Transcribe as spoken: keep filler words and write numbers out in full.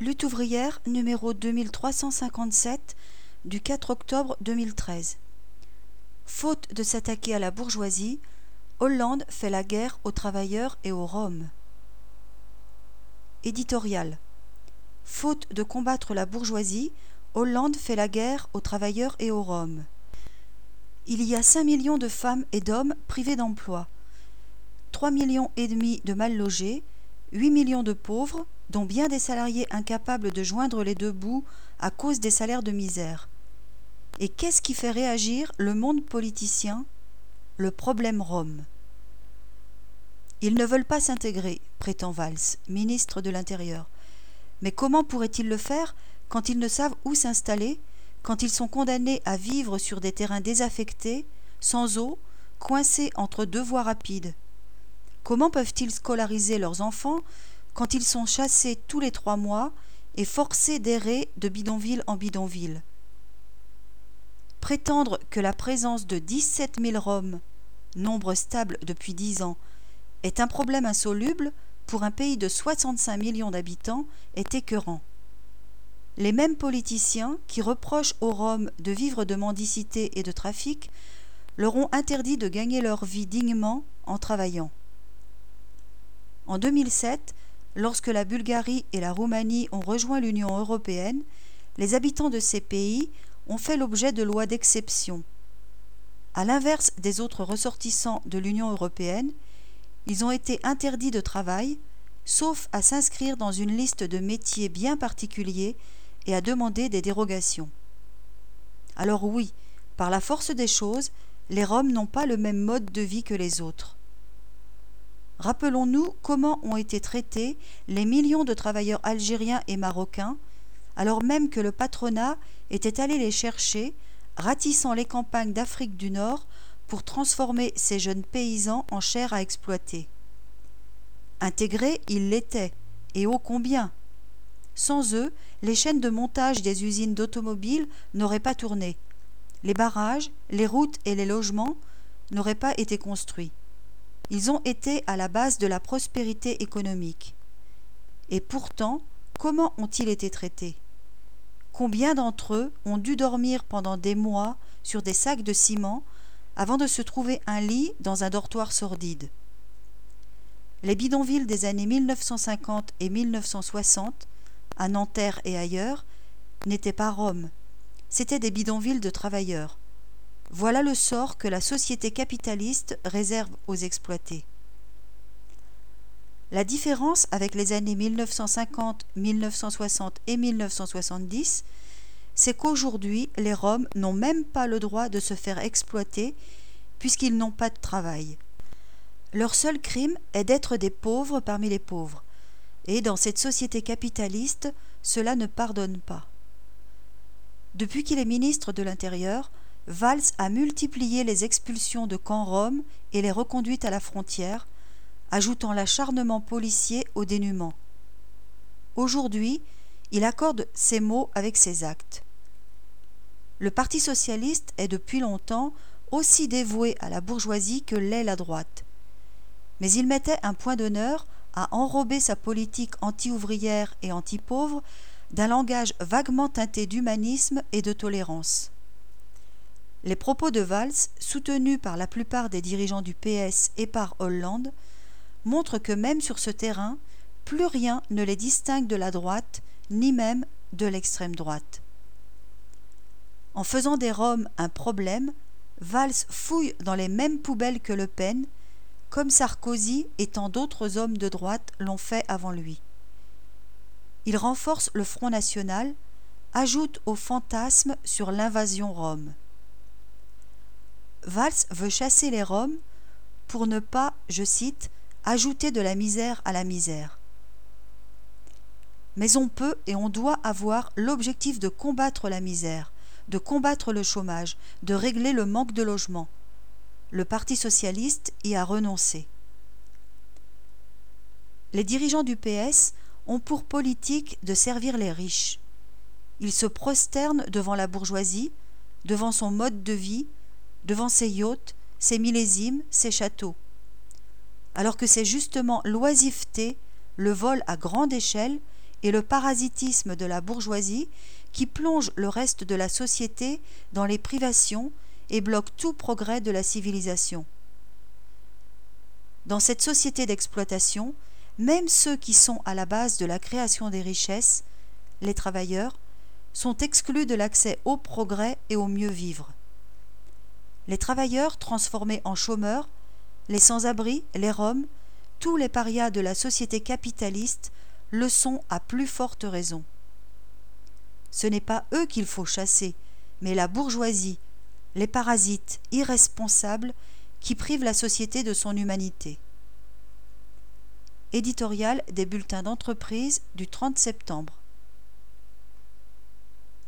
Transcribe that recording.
Lutte ouvrière numéro deux mille trois cent cinquante-sept du quatre octobre deux mille treize. Faute de s'attaquer à la bourgeoisie, Hollande fait la guerre aux travailleurs et aux Roms. Éditorial. Faute de combattre la bourgeoisie, Hollande fait la guerre aux travailleurs et aux Roms. Il y a cinq millions de femmes et d'hommes privés d'emploi, trois millions et demi de mal logés, huit millions de pauvres, dont bien des salariés incapables de joindre les deux bouts à cause des salaires de misère. Et qu'est-ce qui fait réagir le monde politicien ? Le problème Rom. Ils ne veulent pas s'intégrer, prétend Valls, ministre de l'Intérieur. Mais comment pourraient-ils le faire quand ils ne savent où s'installer, quand ils sont condamnés à vivre sur des terrains désaffectés, sans eau, coincés entre deux voies rapides ? Comment peuvent-ils scolariser leurs enfants quand ils sont chassés tous les trois mois et forcés d'errer de bidonville en bidonville ? Prétendre que la présence de dix-sept mille Roms, nombre stable depuis dix ans, est un problème insoluble pour un pays de soixante-cinq millions d'habitants est écœurant. Les mêmes politiciens qui reprochent aux Roms de vivre de mendicité et de trafic leur ont interdit de gagner leur vie dignement en travaillant. En deux mille sept, lorsque la Bulgarie et la Roumanie ont rejoint l'Union européenne, les habitants de ces pays ont fait l'objet de lois d'exception. À l'inverse des autres ressortissants de l'Union européenne, ils ont été interdits de travail, sauf à s'inscrire dans une liste de métiers bien particuliers et à demander des dérogations. Alors oui, par la force des choses, les Roms n'ont pas le même mode de vie que les autres. Rappelons-nous comment ont été traités les millions de travailleurs algériens et marocains, alors même que le patronat était allé les chercher, ratissant les campagnes d'Afrique du Nord pour transformer ces jeunes paysans en chair à exploiter. Intégrés, ils l'étaient, et ô combien ! Sans eux, les chaînes de montage des usines d'automobiles n'auraient pas tourné. Les barrages, les routes et les logements n'auraient pas été construits. Ils ont été à la base de la prospérité économique. Et pourtant, comment ont-ils été traités ? Combien d'entre eux ont dû dormir pendant des mois sur des sacs de ciment avant de se trouver un lit dans un dortoir sordide ? Les bidonvilles des années mille neuf cent cinquante et mille neuf cent soixante, à Nanterre et ailleurs, n'étaient pas Roms, c'étaient des bidonvilles de travailleurs. Voilà le sort que la société capitaliste réserve aux exploités. La différence avec les années mille neuf cent cinquante, mille neuf cent soixante et mille neuf cent soixante-dix, c'est qu'aujourd'hui, les Roms n'ont même pas le droit de se faire exploiter puisqu'ils n'ont pas de travail. Leur seul crime est d'être des pauvres parmi les pauvres. Et dans cette société capitaliste, cela ne pardonne pas. Depuis qu'il est ministre de l'Intérieur, Valls a multiplié les expulsions de camps roms et les reconduites à la frontière, ajoutant l'acharnement policier au dénuement. Aujourd'hui, il accorde ses mots avec ses actes. Le Parti socialiste est depuis longtemps aussi dévoué à la bourgeoisie que l'est la droite. Mais il mettait un point d'honneur à enrober sa politique anti-ouvrière et anti-pauvre d'un langage vaguement teinté d'humanisme et de tolérance. Les propos de Valls, soutenus par la plupart des dirigeants du P S et par Hollande, montrent que même sur ce terrain, plus rien ne les distingue de la droite, ni même de l'extrême droite. En faisant des Roms un problème, Valls fouille dans les mêmes poubelles que Le Pen, comme Sarkozy et tant d'autres hommes de droite l'ont fait avant lui. Il renforce le Front National, ajoute au fantasme sur l'invasion Rome. Valls veut chasser les Roms pour ne pas, je cite, ajouter de la misère à la misère. Mais on peut et on doit avoir l'objectif de combattre la misère, de combattre le chômage, de régler le manque de logement. Le Parti socialiste y a renoncé. Les dirigeants du P S ont pour politique de servir les riches. Ils se prosternent devant la bourgeoisie, devant son mode de vie, devant ses yachts, ses millésimes, ses châteaux. Alors que c'est justement l'oisiveté, le vol à grande échelle et le parasitisme de la bourgeoisie qui plonge le reste de la société dans les privations et bloque tout progrès de la civilisation. Dans cette société d'exploitation, même ceux qui sont à la base de la création des richesses, les travailleurs, sont exclus de l'accès au progrès et au mieux vivre. Les travailleurs transformés en chômeurs, les sans-abri, les roms, tous les parias de la société capitaliste le sont à plus forte raison. Ce n'est pas eux qu'il faut chasser, mais la bourgeoisie, les parasites irresponsables qui privent la société de son humanité. Éditorial des bulletins d'entreprise du trente septembre.